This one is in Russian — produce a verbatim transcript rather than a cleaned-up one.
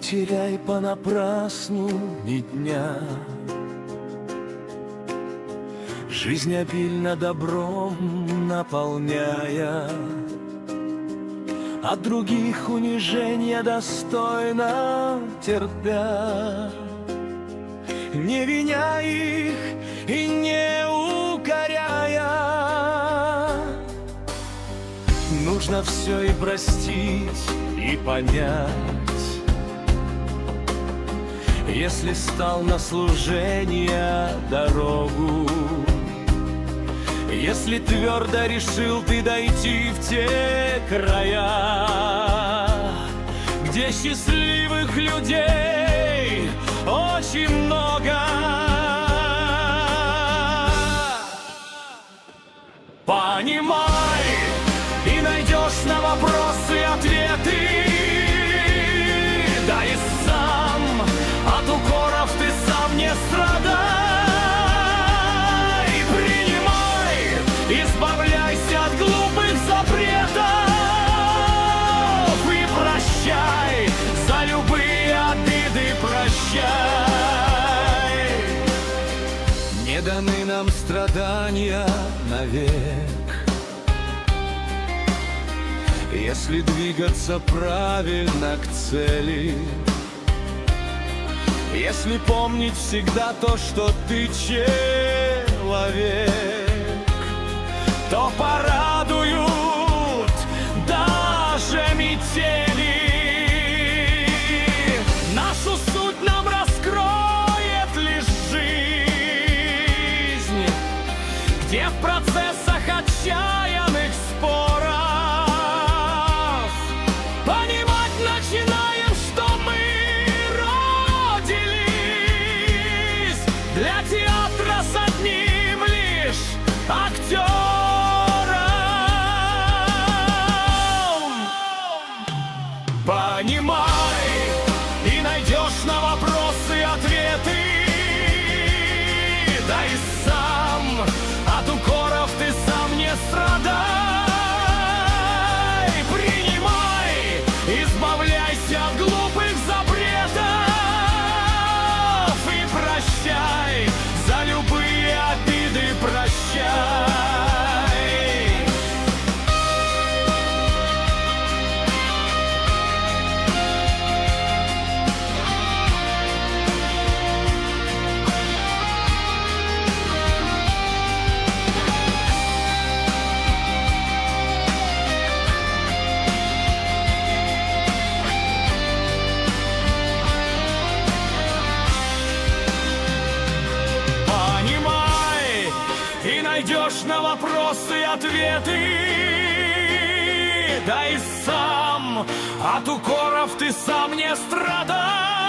теряй понапрасну ни дня. Жизнь обильно добром наполняя, от других унижения достойно терпя, не виня их и не укоряя. Нужно все и простить, и понять. Если стал на служение дорогу, если твердо решил ты дойти в те края, где счастливых людей очень много, понимай, и найдешь на вопросы ответы. Да и сам от укоров ты сам не страдай. Избавляйся от глупых запретов и прощай, за любые обиды прощай. Не даны нам страдания навек, если двигаться правильно к цели, если помнить всегда то, что ты человек, то порадуют даже метели. Нашу суть нам раскроет лишь жизнь, где в процессах отчаянных споров понимать начинаем, что мы родились для театра с одним лишь актером. Понимай, и найдешь на вопросы ответы. Да и сам от укоров ты сам не страдай. Принимай, избавляйся от глупых запретов и прощай, за любые обиды прощай. Найдешь на вопросы ответы. Да и сам от укоров ты сам не страдай.